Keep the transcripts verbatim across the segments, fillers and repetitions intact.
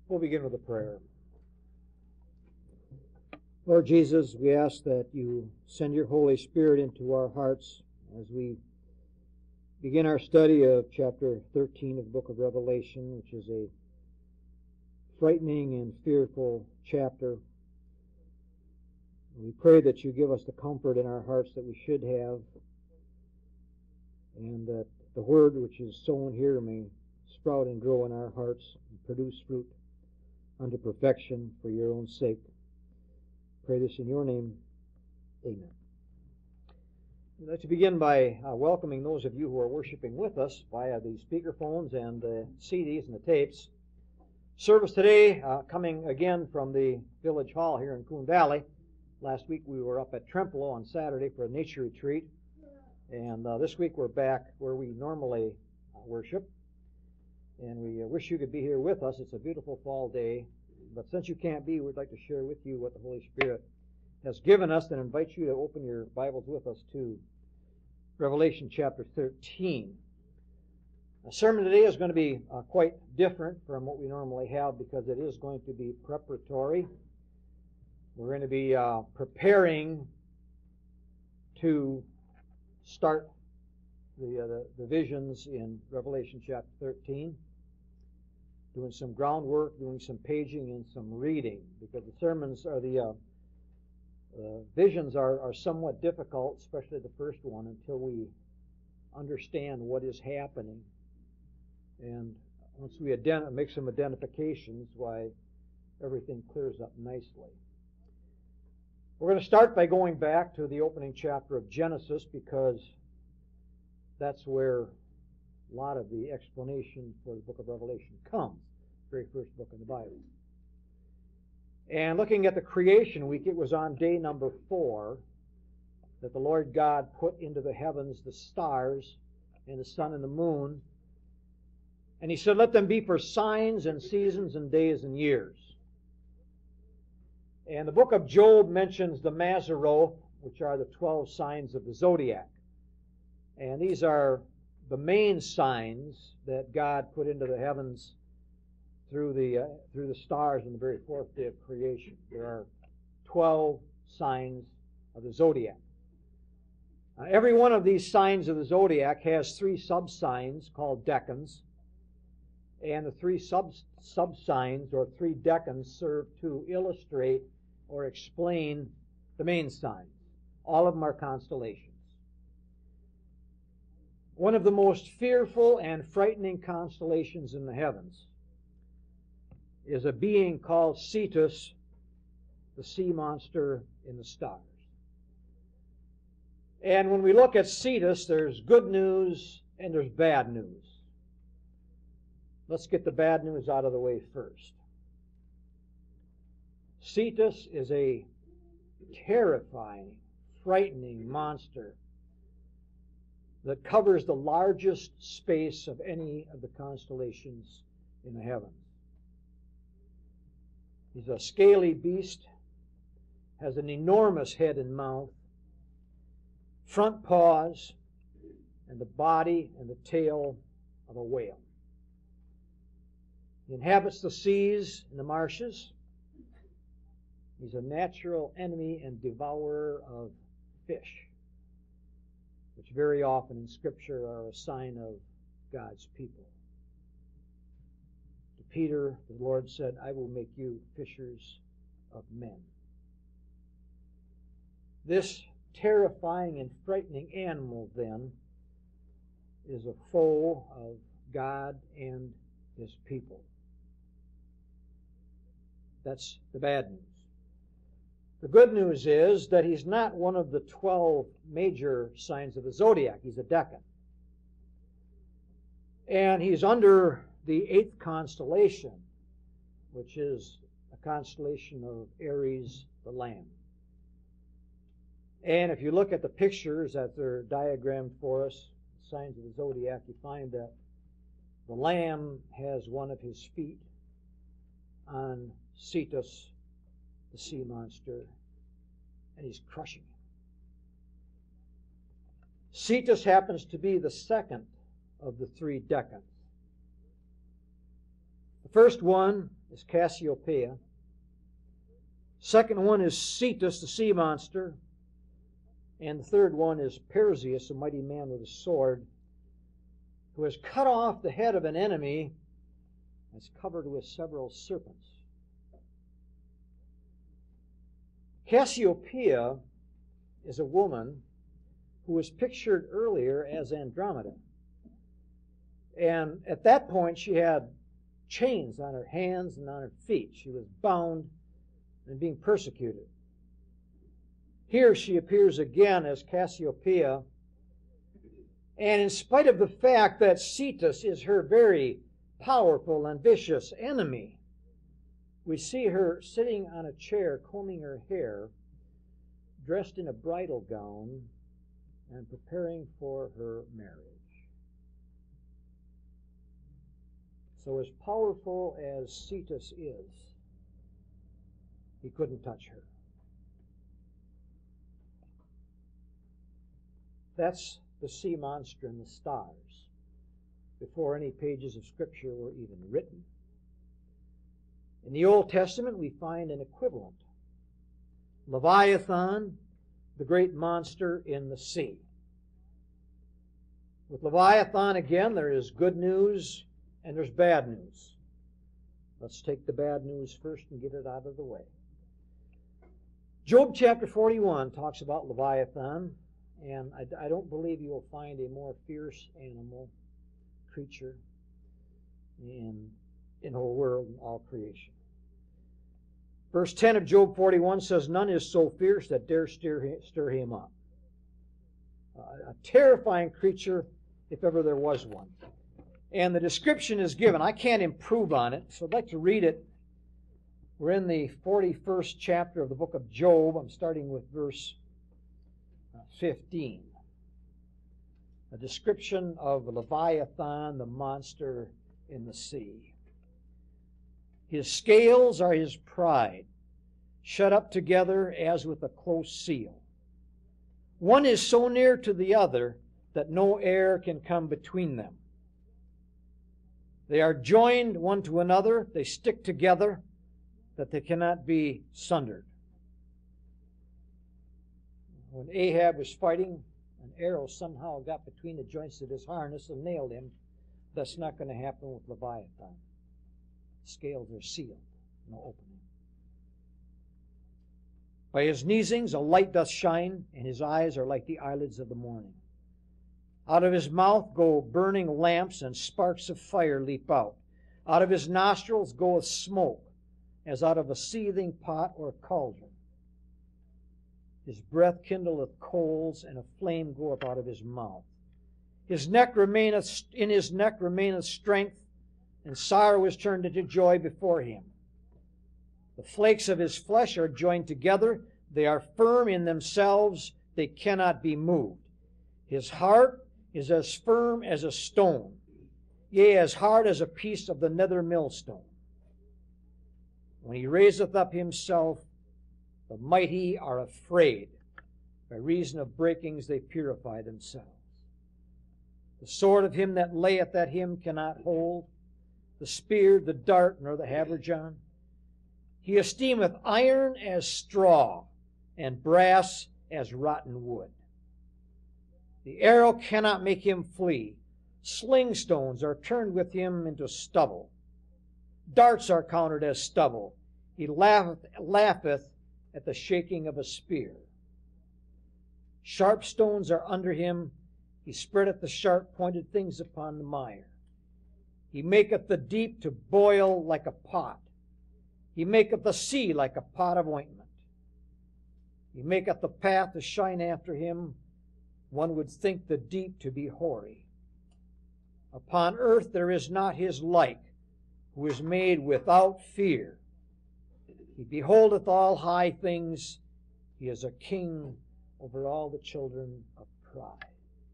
We'll begin with a prayer. Lord Jesus, we ask that you send your Holy Spirit into our hearts as we begin our study of chapter thirteen of the book of Revelation, which is a frightening and fearful chapter. We pray that you give us the comfort in our hearts that we should have, and that the word which is sown here may sprout and grow in our hearts and produce fruit unto perfection for your own sake. Pray this in your name. Amen. I'd like to begin by uh, welcoming those of you who are worshiping with us via the speakerphones and the C Ds and the tapes. Service today uh, coming again from the Village Hall here in Coon Valley. Last week we were up at Trempealeau on Saturday for a nature retreat. And uh, this week we're back where we normally uh, worship. And we uh, wish you could be here with us. It's a beautiful fall day. But since you can't be, we'd like to share with you what the Holy Spirit has given us and invite you to open your Bibles with us to Revelation chapter thirteen. The sermon today is going to be uh, quite different from what we normally have because it is going to be preparatory. We're going to be uh, preparing to start the, uh, the, the visions in Revelation chapter thirteen. Doing some groundwork, doing some paging and some reading, because the sermons are the uh, uh, visions are, are somewhat difficult, especially the first one, until we understand what is happening. And once we ident- make some identifications, why everything clears up nicely. We're going to start by going back to the opening chapter of Genesis, because that's where a lot of the explanation for the book of Revelation comes, the very first book in the Bible. And looking at the creation week, it was on day number four that the Lord God put into the heavens the stars and the sun and the moon. And he said, let them be for signs and seasons and days and years. And the book of Job mentions the Mazzaroth, which are the twelve signs of the zodiac. And these are the main signs that God put into the heavens through the uh, through the stars on the very fourth day of creation. There are twelve signs of the zodiac. Uh, every one of these signs of the zodiac has three sub-signs called decans, and the three sub sub-signs or three decans serve to illustrate or explain the main signs. All of them are constellations. One of the most fearful and frightening constellations in the heavens is a being called Cetus, the sea monster in the stars. And when we look at Cetus, there's good news and there's bad news. Let's get the bad news out of the way first. Cetus is a terrifying, frightening monster that covers the largest space of any of the constellations in the heavens. He's a scaly beast, has an enormous head and mouth, front paws, and the body and the tail of a whale. He inhabits the seas and the marshes. He's a natural enemy and devourer of fish, which very often in Scripture are a sign of God's people. To Peter, the Lord said, I will make you fishers of men. This terrifying and frightening animal, then, is a foe of God and His people. That's the bad news. The good news is that he's not one of the twelve major signs of the zodiac. He's a decan. And he's under the eighth constellation, which is a constellation of Aries, the Lamb. And if you look at the pictures that they're diagrammed for us, signs of the zodiac, you find that the Lamb has one of his feet on Cetus, the sea monster, and he's crushing him. Cetus happens to be the second of the three decans. The first one is Cassiopeia. Second one is Cetus, the sea monster. And the third one is Perseus, a mighty man with a sword, who has cut off the head of an enemy and is covered with several serpents. Cassiopeia is a woman who was pictured earlier as Andromeda. And at that point, she had chains on her hands and on her feet. She was bound and being persecuted. Here she appears again as Cassiopeia. And in spite of the fact that Cetus is her very powerful and vicious enemy, we see her sitting on a chair, combing her hair, dressed in a bridal gown, and preparing for her marriage. So as powerful as Cetus is, he couldn't touch her. That's the sea monster and the stars, before any pages of Scripture were even written. In the Old Testament, we find an equivalent. Leviathan, the great monster in the sea. With Leviathan, again, there is good news and there's bad news. Let's take the bad news first and get it out of the way. Job chapter forty-one talks about Leviathan, and I, I don't believe you will find a more fierce animal, creature, in, in the whole world and all creation. Verse ten of Job forty-one says, "None is so fierce that dare stir, stir him up." Uh, a terrifying creature, if ever there was one. And the description is given. I can't improve on it, so I'd like to read it. We're in the forty-first chapter of the book of Job. I'm starting with verse fifteen. A description of Leviathan, the monster in the sea. His scales are his pride, shut up together as with a close seal. One is so near to the other that no air can come between them. They are joined one to another, they stick together, that they cannot be sundered. When Ahab was fighting, an arrow somehow got between the joints of his harness and nailed him. That's not going to happen with Leviathan. Scales are sealed, no opening. By his neesings a light doth shine, and his eyes are like the eyelids of the morning. Out of his mouth go burning lamps, and sparks of fire leap out. Out of his nostrils goeth smoke, as out of a seething pot or cauldron. His breath kindleth coals, and a flame goeth out of his mouth. His neck remaineth, in his neck remaineth strength, and sorrow is turned into joy before him. The flakes of his flesh are joined together. They are firm in themselves. They cannot be moved. His heart is as firm as a stone, yea, as hard as a piece of the nether millstone. When he raiseth up himself, the mighty are afraid. By reason of breakings they purify themselves. The sword of him that layeth at him cannot hold, the spear, the dart, nor the habergeon. He esteemeth iron as straw, and brass as rotten wood. The arrow cannot make him flee. Sling stones are turned with him into stubble. Darts are counted as stubble. He laugheth, laugheth at the shaking of a spear. Sharp stones are under him. He spreadeth the sharp-pointed things upon the mire. He maketh the deep to boil like a pot. He maketh the sea like a pot of ointment. He maketh the path to shine after him. One would think the deep to be hoary. Upon earth there is not his like, who is made without fear. He beholdeth all high things. He is a king over all the children of pride.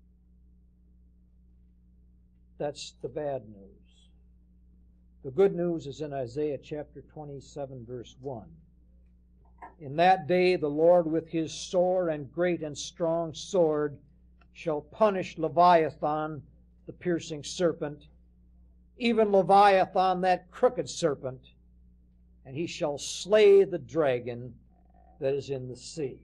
That's the bad news. The good news is in Isaiah chapter twenty-seven, verse one. In that day the Lord with his sore and great and strong sword shall punish Leviathan, the piercing serpent, even Leviathan, that crooked serpent, and he shall slay the dragon that is in the sea.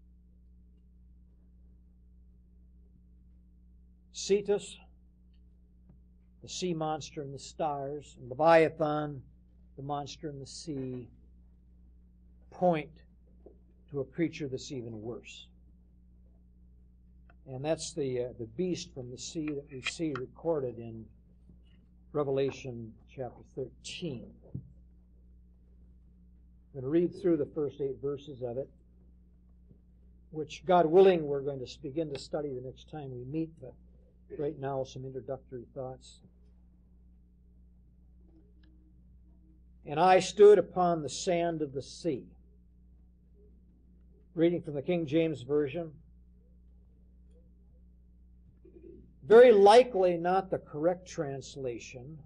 Cetus, the sea monster in the stars, and Leviathan, the monster in the sea, point to a creature that's even worse. And that's the uh, the beast from the sea that we see recorded in Revelation chapter thirteen. I'm going to read through the first eight verses of it, which, God willing, we're going to begin to study the next time we meet, but right now some introductory thoughts. And I stood upon the sand of the sea. Reading from the King James Version. Very likely not the correct translation,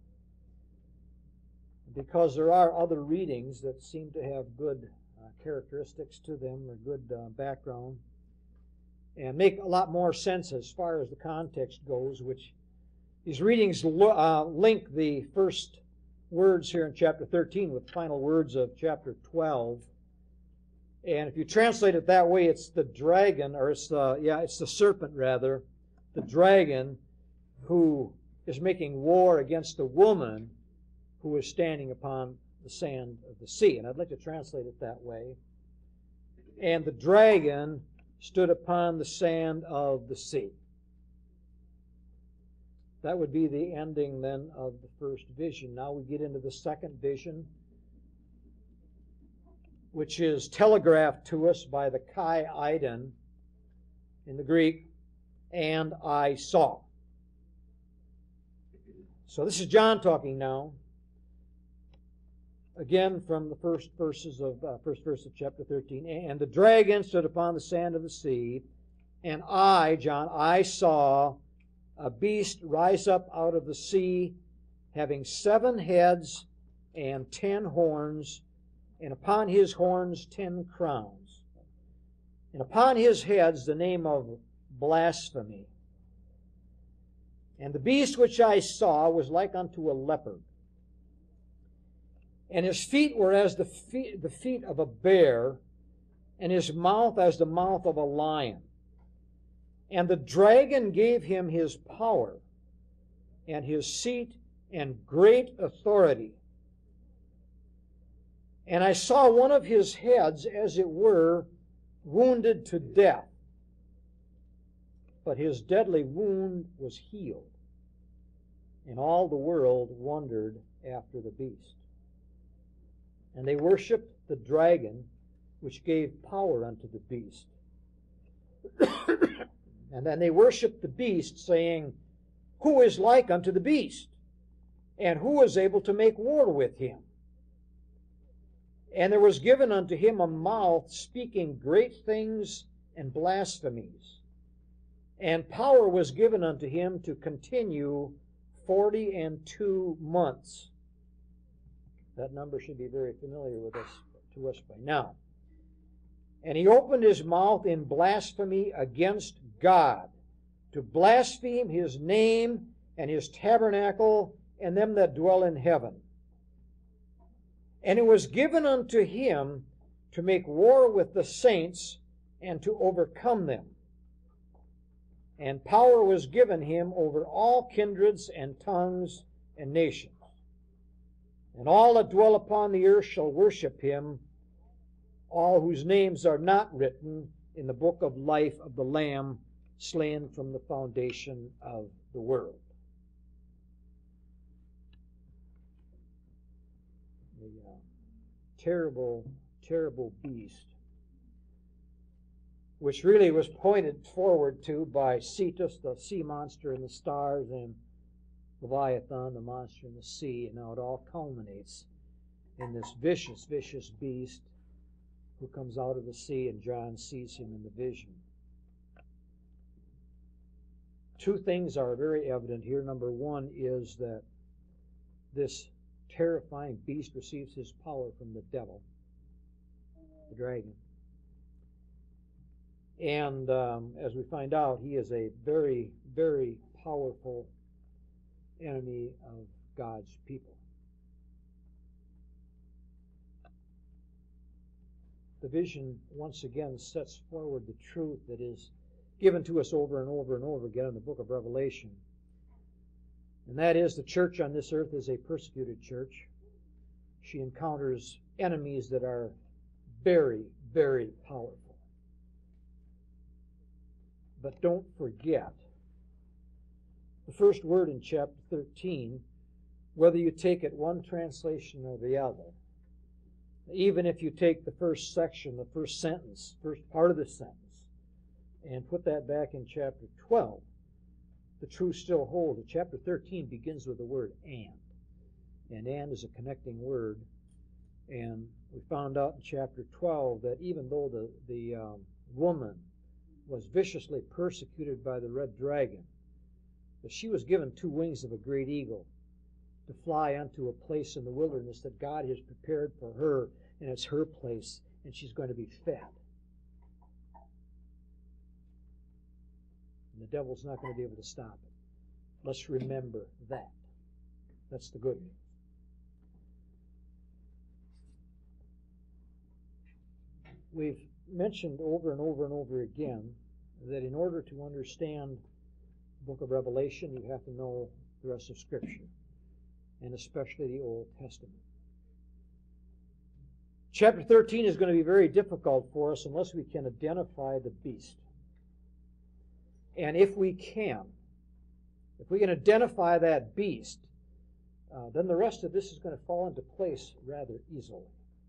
because there are other readings that seem to have good uh, characteristics to them, or good uh, background, and make a lot more sense as far as the context goes, which these readings uh, link the first words here in chapter thirteen with the final words of chapter twelve. And if you translate it that way, it's the dragon, or it's the, yeah, it's the serpent rather, the dragon who is making war against the woman who is standing upon the sand of the sea. And I'd like to translate it that way. And the dragon stood upon the sand of the sea. That would be the ending then of the first vision. Now we get into the second vision, which is telegraphed to us by the Kai Eidon in the Greek, and I saw. So this is John talking now. Again, from the first verses of uh, first verse of chapter thirteen. And the dragon stood upon the sand of the sea, and I, John, I saw a beast rise up out of the sea, having seven heads and ten horns, and upon his horns ten crowns, and upon his heads the name of blasphemy. And the beast which I saw was like unto a leopard, and his feet were as the feet, the feet of a bear, and his mouth as the mouth of a lion. And the dragon gave him his power, and his seat, and great authority. And I saw one of his heads, as it were, wounded to death, but his deadly wound was healed. And all the world wondered after the beast. And they worshipped the dragon, which gave power unto the beast. And then they worshipped the beast, saying, Who is like unto the beast? And who is able to make war with him? And there was given unto him a mouth speaking great things and blasphemies. And power was given unto him to continue forty and two months. That number should be very familiar with us, to us by now. And he opened his mouth in blasphemy against God, to blaspheme his name and his tabernacle and them that dwell in heaven. And it was given unto him to make war with the saints and to overcome them. And power was given him over all kindreds and tongues and nations. And all that dwell upon the earth shall worship him, all whose names are not written in the book of life of the Lamb, slain from the foundation of the world. The uh, terrible, terrible beast, which really was pointed forward to by Cetus, the sea monster in the stars, and Leviathan, the monster in the sea, and now it all culminates in this vicious, vicious beast who comes out of the sea, and John sees him in the vision. Two things are very evident here. Number one is that this terrifying beast receives his power from the devil, the dragon. And um, as we find out, he is a very, very powerful enemy of God's people. the vision once again sets forward the truth that is given to us over and over and over again in the book of Revelation. And that is, the church on this earth is a persecuted church. She encounters enemies that are very, very powerful. But don't forget, the first word in chapter thirteen, whether you take it one translation or the other, even if you take the first section, the first sentence, first part of the sentence, and put that back in chapter twelve, the truth still holds. Chapter thirteen begins with the word and. And and is a connecting word. And we found out in chapter twelve that even though the, the um, woman was viciously persecuted by the red dragon, that she was given two wings of a great eagle to fly unto a place in the wilderness that God has prepared for her, and it's her place, and she's going to be fed. And the devil's not going to be able to stop it. Let's remember that. That's the good news. We've mentioned over and over and over again that in order to understand the book of Revelation, you have to know the rest of Scripture, and especially the Old Testament. Chapter thirteen is going to be very difficult for us unless we can identify the beast. And if we can, if we can identify that beast, uh, then the rest of this is going to fall into place rather easily.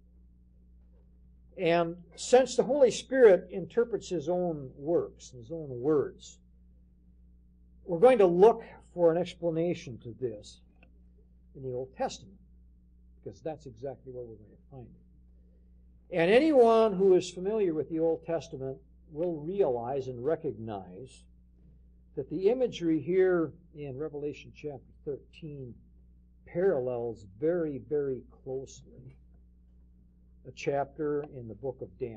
And since the Holy Spirit interprets His own works, His own words, we're going to look for an explanation to this in the Old Testament, because that's exactly where we're going to find it. And anyone who is familiar with the Old Testament will realize and recognize that the imagery here in Revelation chapter thirteen parallels very, very closely a chapter in the book of Daniel.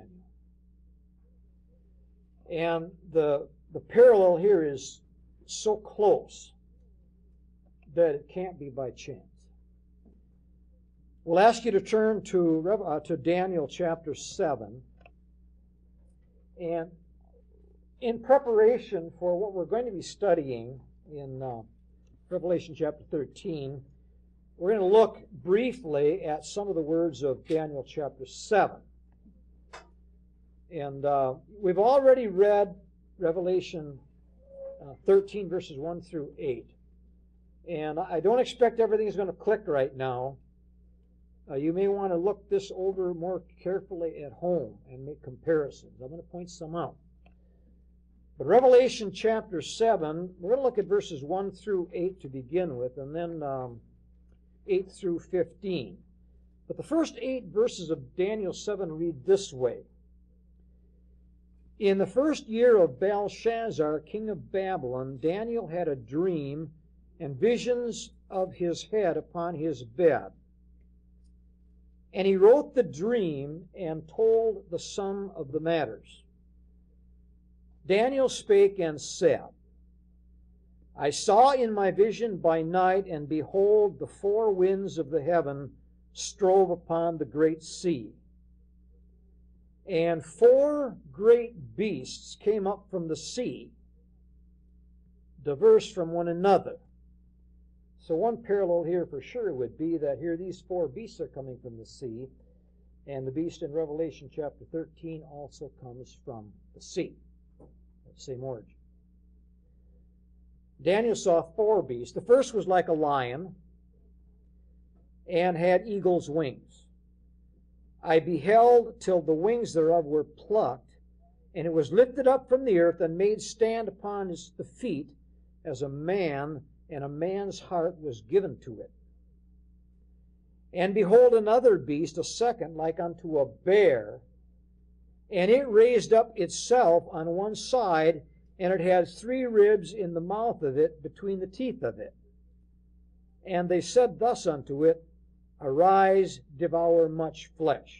And the, the parallel here is so close that it can't be by chance. We'll ask you to turn to, uh, to Daniel chapter seven. And in preparation for what we're going to be studying in uh, Revelation chapter thirteen, we're going to look briefly at some of the words of Daniel chapter seven. And uh, we've already read Revelation uh, thirteen, verses one through eight. And I don't expect everything is going to click right now. Uh, you may want to look this over more carefully at home and make comparisons. I'm going to point some out. But Revelation chapter seven, we're going to look at verses one through eight to begin with, and then um, eight through fifteen. But the first eight verses of Daniel seven read this way. In the first year of Belshazzar, king of Babylon, Daniel had a dream and visions of his head upon his bed. And he wrote the dream and told the sum of the matters. Daniel spake and said, I saw in my vision by night, and behold, the four winds of the heaven strove upon the great sea. And four great beasts came up from the sea, diverse from one another. So one parallel here for sure would be that here these four beasts are coming from the sea, and the beast in Revelation chapter thirteen also comes from the sea. Same origin. Daniel saw four beasts. The first was like a lion and had eagle's wings. I beheld till the wings thereof were plucked, and it was lifted up from the earth and made stand upon his, the feet as a man, and a man's heart was given to it. And behold, another beast, a second, like unto a bear, and it raised up itself on one side, and it had three ribs in the mouth of it, between the teeth of it. And they said thus unto it, Arise, devour much flesh.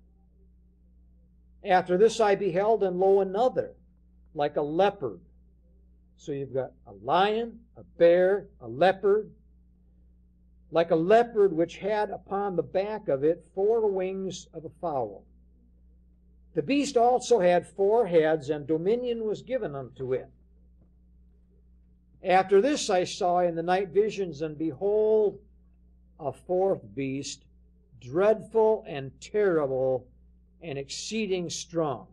After this I beheld, and lo, another, like a leopard. So you've got a lion, a bear, a leopard, like a leopard which had upon the back of it four wings of a fowl. The beast also had four heads, and dominion was given unto it. After this I saw in the night visions, and behold, a fourth beast, dreadful and terrible, and exceeding strong.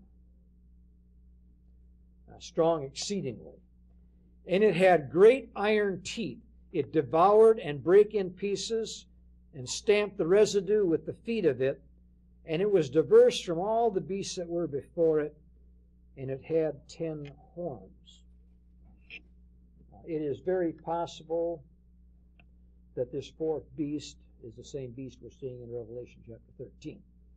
Uh, strong exceedingly. And it had great iron teeth. It devoured and brake in pieces, and stamped the residue with the feet of it. And it was diverse from all the beasts that were before it, and it had ten horns. It is very possible that this fourth beast is the same beast we're seeing in Revelation chapter thirteen.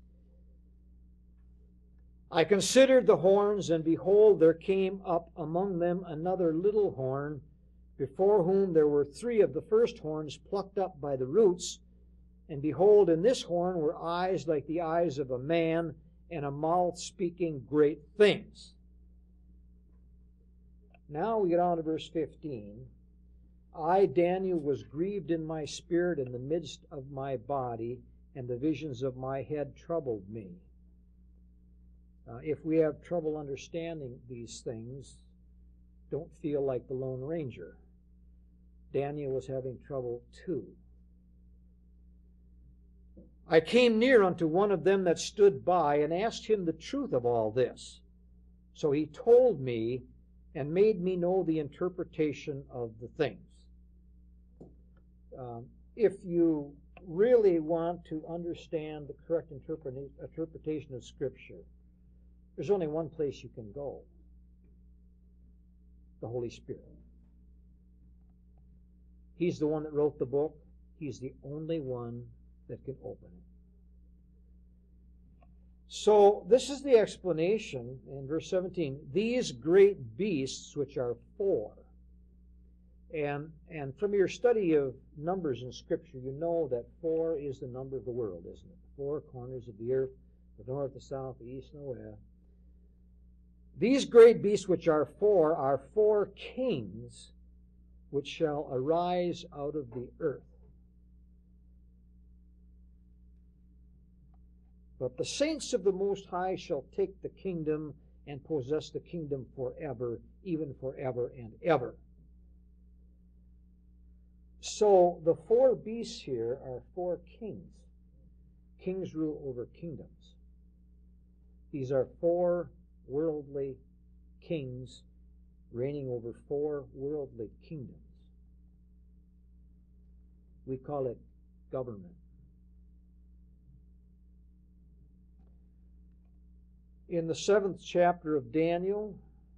I considered the horns, and behold, there came up among them another little horn, before whom there were three of the first horns plucked up by the roots. And behold, in this horn were eyes like the eyes of a man, and a mouth speaking great things. Now we get on to verse fifteen. I, Daniel, was grieved in my spirit in the midst of my body, and the visions of my head troubled me. Uh, if we have trouble understanding these things, don't feel like the Lone Ranger. Daniel was having trouble too. I came near unto one of them that stood by, and asked him the truth of all this. So he told me, and made me know the interpretation of the things. Um, if you really want to understand the correct interpreta- interpretation of Scripture, there's only one place you can go: the Holy Spirit. He's the one that wrote the book. He's the only one that can open it. So this is the explanation in verse seventeen. These great beasts, which are four. And, and from your study of numbers in Scripture, you know that four is the number of the world, isn't it? Four corners of the earth, the north, the south, the east, and the west. These great beasts, which are four, are four kings which shall arise out of the earth. But the saints of the Most High shall take the kingdom and possess the kingdom forever, even forever and ever. So the four beasts here are four kings. Kings rule over kingdoms. These are four worldly kings reigning over four worldly kingdoms. We call it government. In the seventh chapter of Daniel,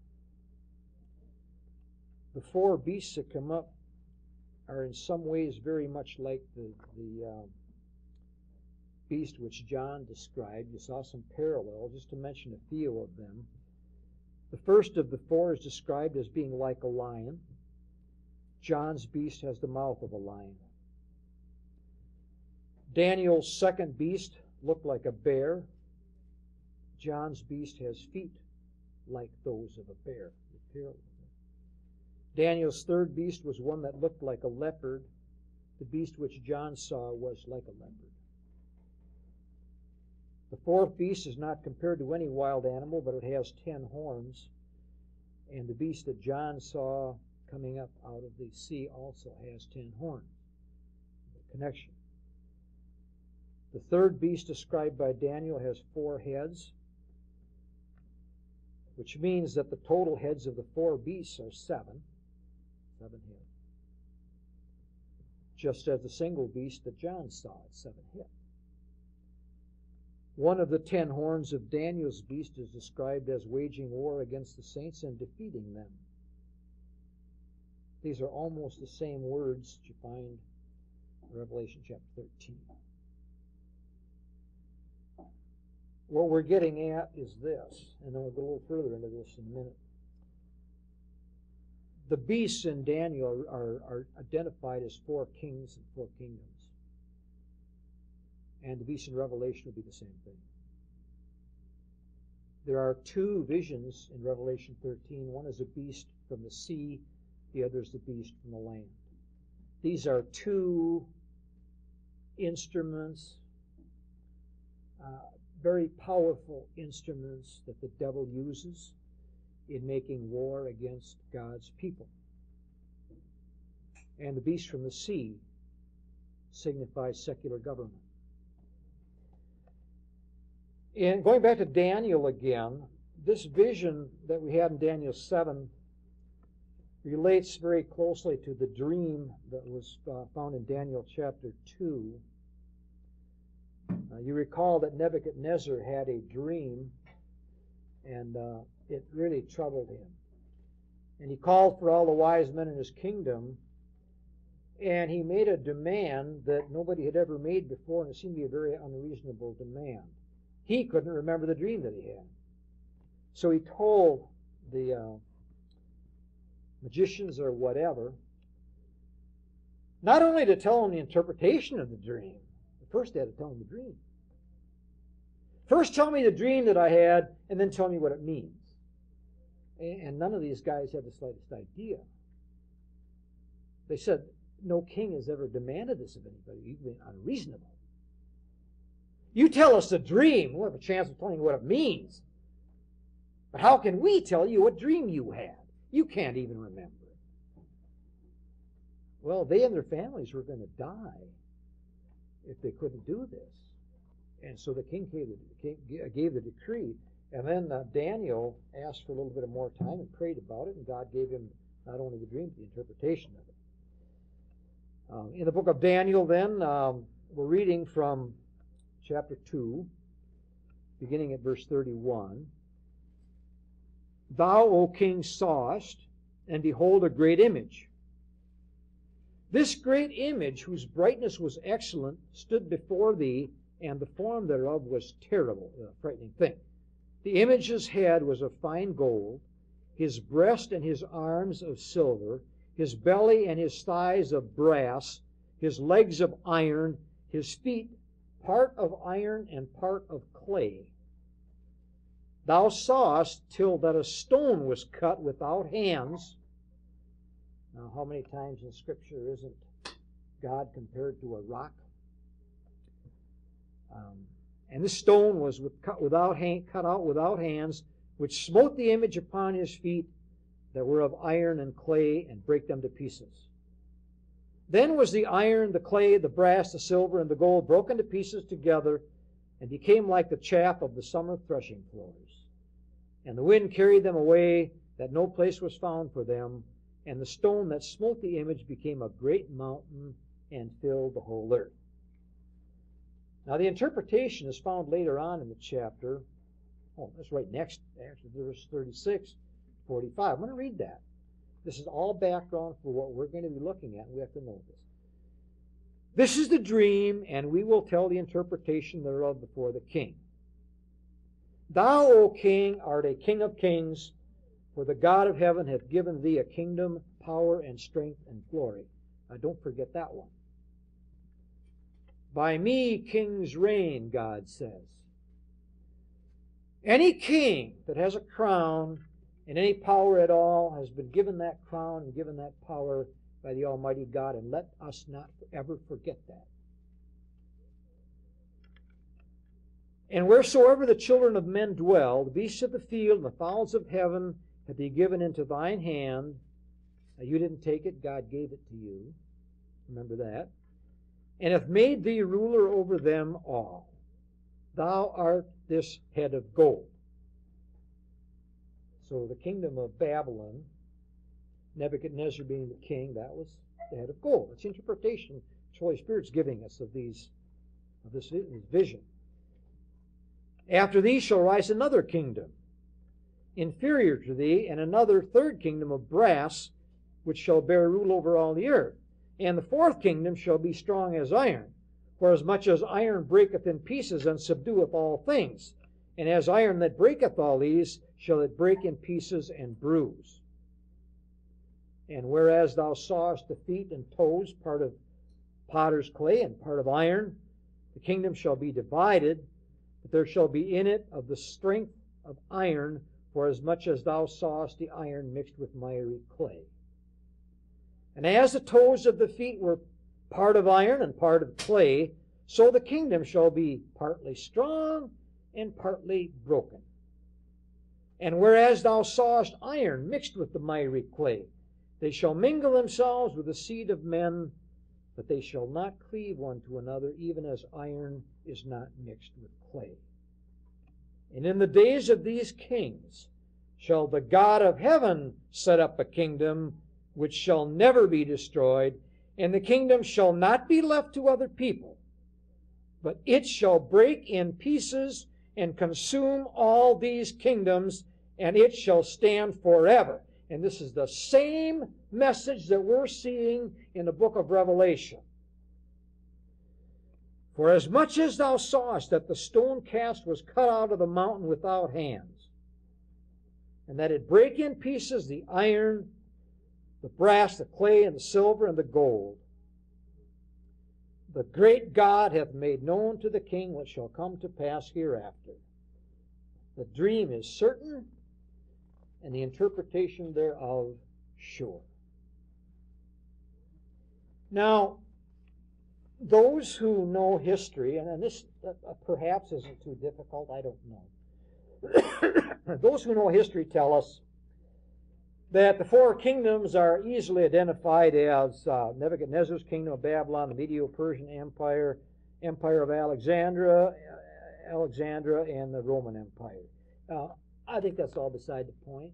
the four beasts that come up are in some ways very much like the, the uh, beast which John described. You saw some parallels, just to mention a few of them. The first of the four is described as being like a lion. John's beast has the mouth of a lion. Daniel's second beast looked like a bear. John's beast has feet like those of a bear. Daniel's third beast was one that looked like a leopard. The beast which John saw was like a leopard. The fourth beast is not compared to any wild animal, but it has ten horns. And the beast that John saw coming up out of the sea also has ten horns. The connection. The third beast described by Daniel has four heads, which means that the total heads of the four beasts are seven. Seven heads. Just as the single beast that John saw at seven heads. One of the ten horns of Daniel's beast is described as waging war against the saints and defeating them. These are almost the same words that you find in Revelation chapter thirteen. What we're getting at is this, and then we'll go a little further into this in a minute. The beasts in Daniel are, are identified as four kings and four kingdoms. And the beast in Revelation will be the same thing. There are two visions in Revelation thirteen. One is a beast from the sea, the other is the beast from the land. These are two instruments, uh, very powerful instruments that the devil uses in making war against God's people. And the beast from the sea signifies secular government. And going back to Daniel again, this vision that we had in Daniel seven relates very closely to the dream that was uh, found in Daniel chapter two. Uh, you recall that Nebuchadnezzar had a dream, and uh, it really troubled him. And he called for all the wise men in his kingdom, and he made a demand that nobody had ever made before, and it seemed to be a very unreasonable demand. He couldn't remember the dream that he had. So he told the uh, magicians or whatever, not only to tell him the interpretation of the dream, but first they had to tell him the dream. First tell me the dream that I had, and then tell me what it means. And none of these guys had the slightest idea. They said, no king has ever demanded this of anybody. You've been unreasonable. You tell us the dream, we'll have a chance of telling you what it means. But how can we tell you what dream you had? You can't even remember it. Well, they and their families were going to die if they couldn't do this. And so the king gave the, gave the decree. And then uh, Daniel asked for a little bit of more time and prayed about it, and God gave him not only the dream, but the interpretation of it. Um, in the book of Daniel, then, um, we're reading from chapter two, beginning at verse thirty-one. Thou, O king, sawest, and behold, a great image. This great image, whose brightness was excellent, stood before thee, and the form thereof was terrible, a frightening thing. The image's head was of fine gold, his breast and his arms of silver, his belly and his thighs of brass, his legs of iron, his feet part of iron and part of clay. Thou sawest till that a stone was cut without hands. Now, how many times in Scripture isn't God compared to a rock? Um, and this stone was with, cut, without hand, cut out without hands, which smote the image upon his feet that were of iron and clay, and brake them to pieces. Then was the iron, the clay, the brass, the silver, and the gold broken to pieces together, and became like the chaff of the summer threshing floors. And the wind carried them away, that no place was found for them, and the stone that smote the image became a great mountain and filled the whole earth. Now the interpretation is found later on in the chapter. Oh, that's right next, actually, verse thirty-six, forty-five. I'm going to read that. This is all background for what we're going to be looking at, and we have to know this. This is the dream, and we will tell the interpretation thereof before the king. Thou, O king, art a king of kings, for the God of heaven hath given thee a kingdom, power, and strength, and glory. Now don't forget that one. By me kings reign, God says. Any king that has a crown and any power at all has been given that crown and given that power by the Almighty God, and let us not ever forget that. And wheresoever the children of men dwell, the beasts of the field and the fowls of heaven have he given into thine hand. Now you didn't take it, God gave it to you. Remember that. And hath made thee ruler over them all. Thou art this head of gold. So the kingdom of Babylon, Nebuchadnezzar being the king, that was the head of gold. It's interpretation the Holy Spirit's giving us of these of this vision. After thee shall rise another kingdom, inferior to thee, and another third kingdom of brass, which shall bear rule over all the earth. And the fourth kingdom shall be strong as iron, for as much as iron breaketh in pieces and subdueth all things, and as iron that breaketh all these, shall it break in pieces and bruise. And whereas thou sawest the feet and toes, part of potter's clay and part of iron, the kingdom shall be divided, but there shall be in it of the strength of iron, for as much as thou sawest the iron mixed with miry clay. And as the toes of the feet were part of iron and part of clay, so the kingdom shall be partly strong and partly broken. And whereas thou sawest iron mixed with the miry clay, they shall mingle themselves with the seed of men, but they shall not cleave one to another, even as iron is not mixed with clay. And in the days of these kings shall the God of heaven set up a kingdom which shall never be destroyed, and the kingdom shall not be left to other people, but it shall break in pieces and consume all these kingdoms, and it shall stand forever. And this is the same message that we're seeing in the book of Revelation. For as much as thou sawest that the stone cast was cut out of the mountain without hands, and that it brake in pieces the iron, the brass, the clay, and the silver, and the gold, the great God hath made known to the king what shall come to pass hereafter. The dream is certain, and the interpretation thereof sure. Now, those who know history, and this uh, perhaps isn't too difficult, I don't know. Those who know history tell us that the four kingdoms are easily identified as uh, Nebuchadnezzar's kingdom of Babylon, the Medo-Persian Empire, Empire of Alexandria, Alexandria, and the Roman Empire. Uh, I think that's all beside the point.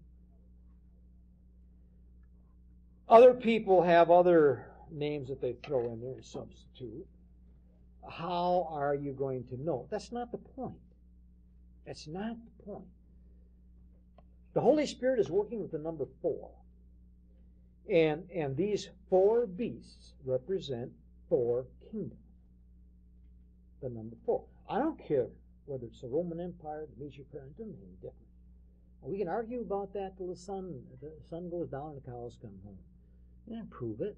Other people have other names that they throw in there and substitute. How are you going to know? That's not the point. That's not the point. The Holy Spirit is working with the number four. And, and these four beasts represent four kingdoms. The number four. I don't care whether it's the Roman Empire, the Medo-Persian, it doesn't make any difference. We can argue about that till the sun, the sun goes down and the cows come home. You can't prove it.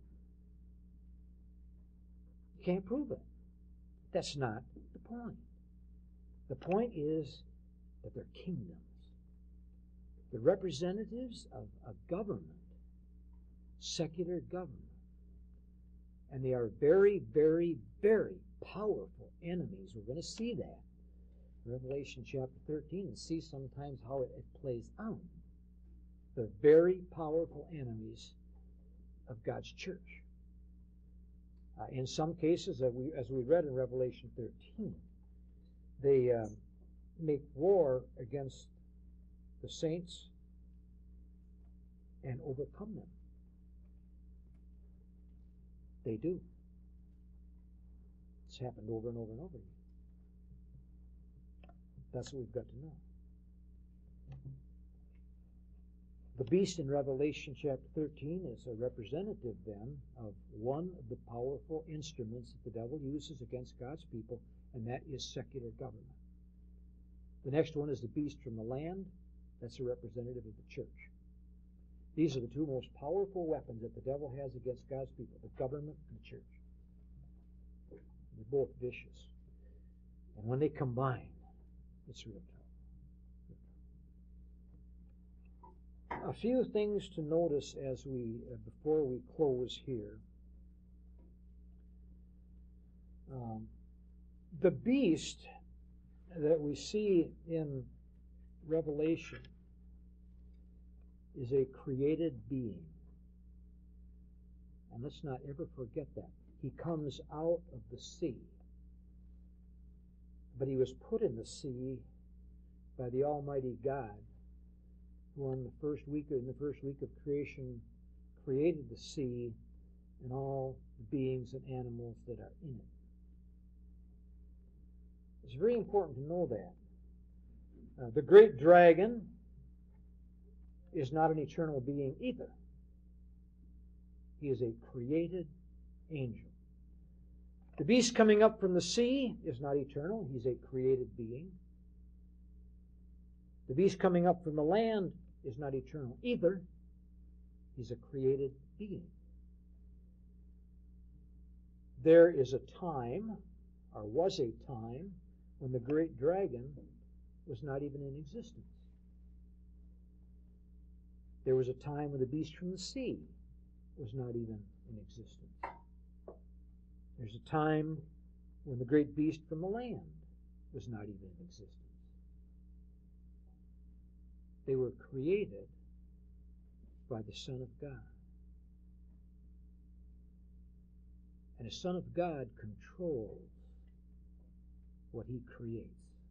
You can't prove it. That's not the point. The point is that they're kingdoms. The representatives of a government, secular government. And they are very, very, very powerful enemies. We're going to see that in Revelation chapter thirteen and see sometimes how it, it plays out. They're very powerful enemies of God's church. Uh, in some cases, as we, as we read in Revelation thirteen, they uh, make war against the saints and overcome them. They do. It's happened over and over and over again. That's what we've got to know. The beast in Revelation chapter thirteen is a representative then of one of the powerful instruments that the devil uses against God's people, and that is secular government. The next one is the beast from the land. That's a representative of the church. These are the two most powerful weapons that the devil has against God's people, the government and the church. They're both vicious. And when they combine, it's real trouble. A few things to notice as we, uh, before we close here. Um, the beast that we see in Revelation is a created being. And let's not ever forget that. He comes out of the sea. But he was put in the sea by the Almighty God, who on the first week in the first week of creation created the sea and all the beings and animals that are in it. It's very important to know that. Uh, the great dragon is not an eternal being either. He is a created angel. The beast coming up from the sea is not eternal. He's a created being. The beast coming up from the land is not eternal either. He's a created being. There is a time, or was a time, when the great dragon was not even in existence. There was a time when the beast from the sea was not even in existence. There's a time when the great beast from the land was not even in existence. They were created by the Son of God. And the Son of God controls what He creates.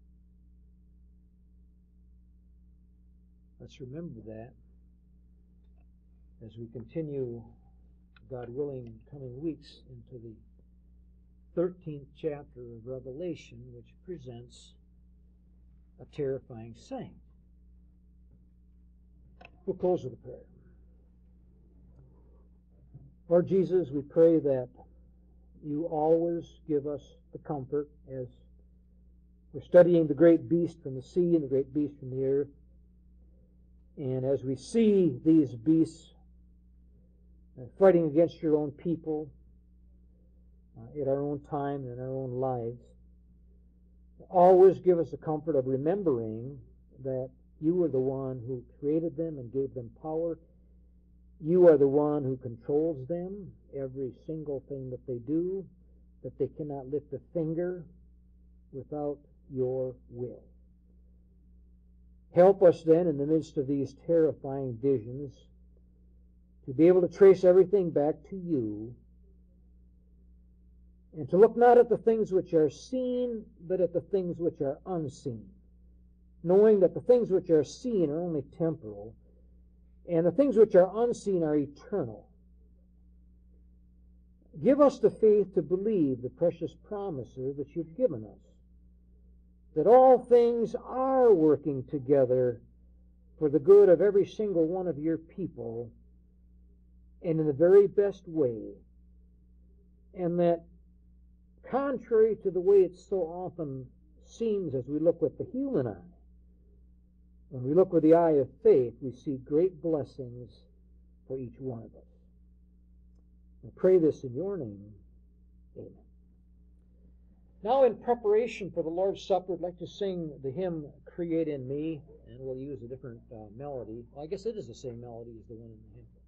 Let's remember that as we continue, God willing, coming weeks into the thirteenth chapter of Revelation, which presents a terrifying sight. We'll close with a prayer. Lord Jesus, we pray that You always give us the comfort as we're studying the great beast from the sea and the great beast from the earth. And as we see these beasts uh, fighting against Your own people uh, at our own time and in our own lives, always give us the comfort of remembering that You are the one who created them and gave them power. You are the one who controls them, every single thing that they do, that they cannot lift a finger without Your will. Help us then in the midst of these terrifying visions to be able to trace everything back to You and to look not at the things which are seen, but at the things which are unseen, knowing that the things which are seen are only temporal, and the things which are unseen are eternal. Give us the faith to believe the precious promises that You've given us, that all things are working together for the good of every single one of Your people, and in the very best way, and that contrary to the way it so often seems as we look with the human eye, when we look with the eye of faith, we see great blessings for each one of us. I pray this in Your name. Amen. Now, in preparation for the Lord's Supper, I'd like to sing the hymn, Create in Me, and we'll use a different uh, melody. Well, I guess it is the same melody as the one in the hymn.